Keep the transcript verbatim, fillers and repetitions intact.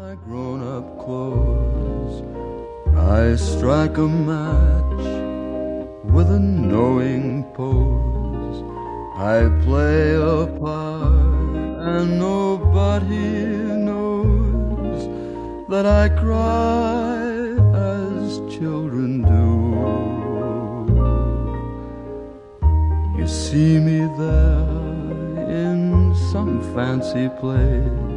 my grown-up clothes, I strike a match with a knowing pose. I play a part and nobody knows that I cry as children do. You see me there in some fancy place,